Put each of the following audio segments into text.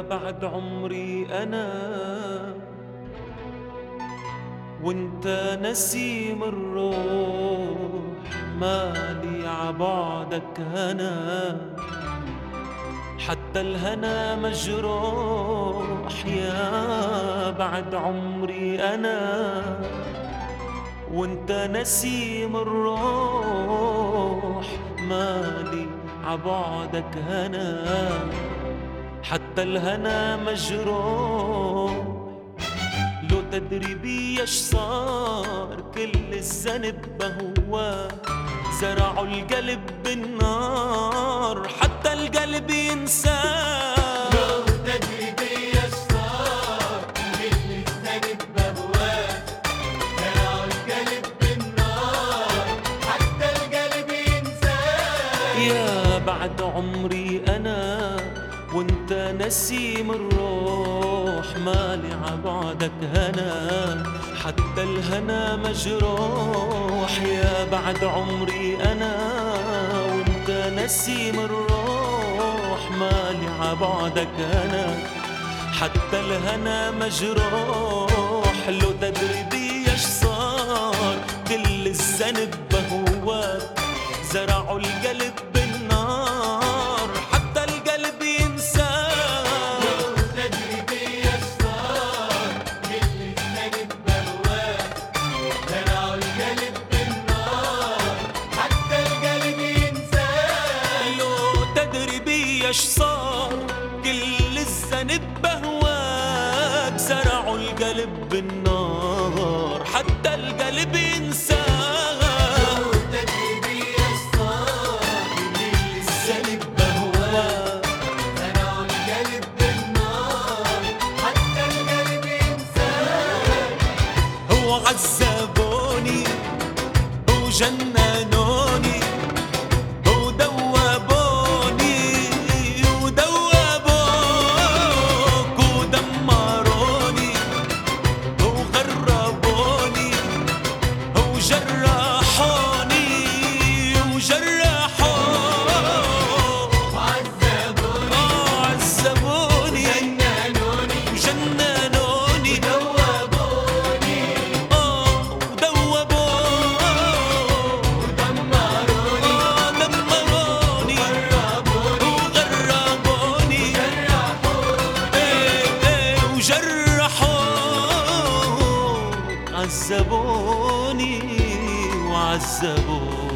بعد عمري أنا وانت نسيم الروح، مالي عبعدك هنا، حتى الهنا مجروح يا بعد عمري أنا وانت نسيم الروح، مالي عبعدك هنا، حتى الهنا مجروح. لو تدري بي اش صار كل الذنب هو، زرعوا القلب بالنار حتى القلب ينساه. لو تدري بي اش صار كل الذنب بهواك، زرعوا القلب بالنار حتى القلب ينساه. يا بعد عمري أنا وانت نسيم الروح، مالي عبعدك هنا، حتى الهنا مجروح. يا بعد عمري أنا وانت نسيم الروح، مالي عبعدك هنا، حتى الهنا مجروح. لو تدري بي اش صار كل الذنب بهواك، زرعوا القلب بالنار حتى القلب ينساه. لو تدري بي اش صار كل الذنب بهواك، زرعوا القلب بالنار حتى القلب ينساه. لو تدري بي اش صار كل الذنب بهواك، زرعوا القلب بالنار حتى القلب ينساه. لو تدري بي اش صار كل الذنب بهواك، زرعوا القلب بالنار حتى القلب ينساه. هو عذبوني وجننوني ودوبوني ودوبوك ودمروني وغربوني وجرحوني وجرحوك، وعذبوني عذبوني جننوني وجننوني دوبوني ودوبوك ودمروني دمروني قربوني وغربوني وجرحوك، عذبوني وعذبوك.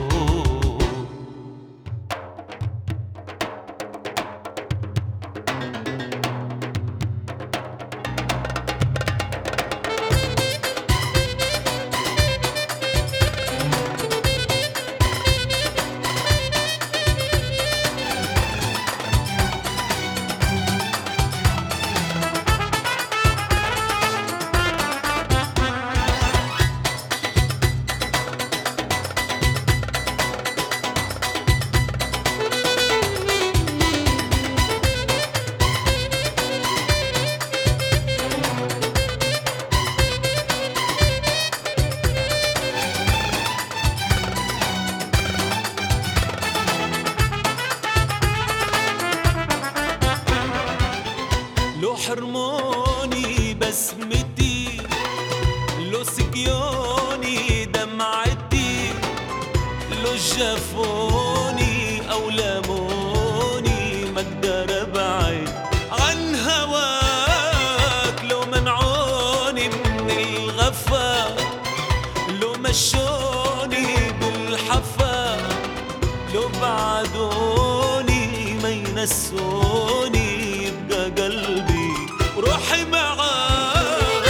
لو حرموني بسمتي، لو سقيوني دمعتي، لو جفوني أو لاموني، ما اقدر ابعد عن هواك. لو منعوني من الغفا، لو مشوني بالحفا، لو بعدوني ما ينسوني، يبقى قلبي وروحي معاك.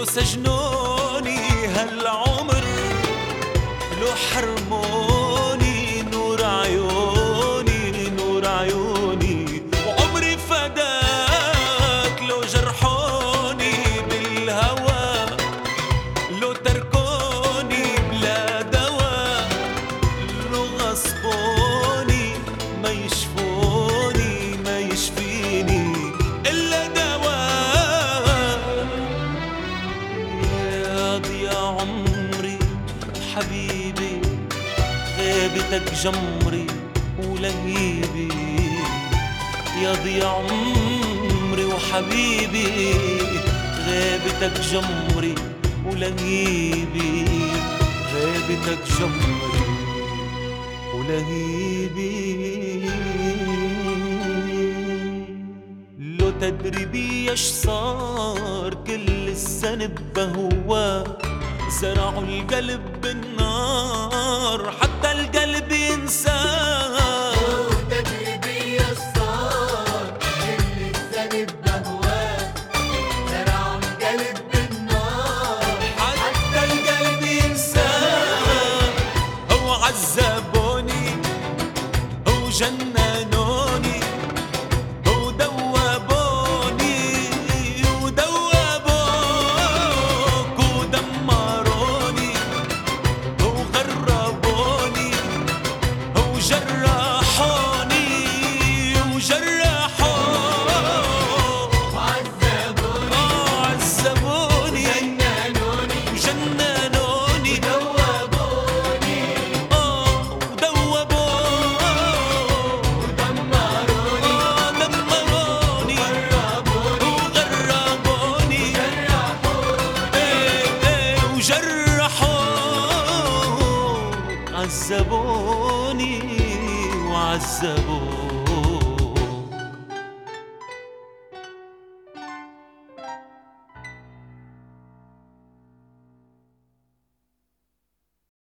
لو سجنوني هالعمر، لو حرموني نور عيوني نور عيوني وعمري فداك، لو جرحوني بالهوى، لو تركوني بلا دواء، لو غصبوني ما يشفوني ما يشفيني إلا دواء. يا ضياء عمري حبيبي غيبتك جمري ولهيبي، يا ضياء عمري وحبيبي غيبتك جمري ولهيبي، غيبتك جمري ولهيبي. لو تدري بي ايش صار كل الذنب بهواك، زرعوا القلب بالنار حتى القلب ينساك. لو تدري بي ايش صار كل الذنب بهواك، زرعوا القلب بالنار حتى القلب ينساك. هو عذبوني هو جننوني هو دوبوني ودوبوك ودمروني هو غربوني هو جرحوني وجرحوك وعذبوني عذبوني جننوني وجننوني دوبوني ودوبوك ودمروني دمروني قربوني وغربوني جرحوني وجرحوك عذبوني